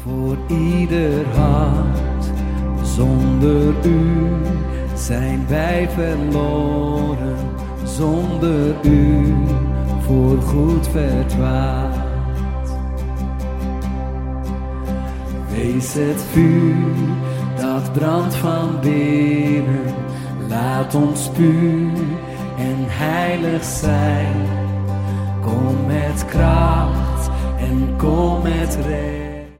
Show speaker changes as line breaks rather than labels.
voor ieder hart. Zonder u zijn wij verloren, zonder u voorgoed verdwaald. Wees het vuur dat brandt van binnen, laat ons puur en heilig zijn. Kom met kracht en kom met recht.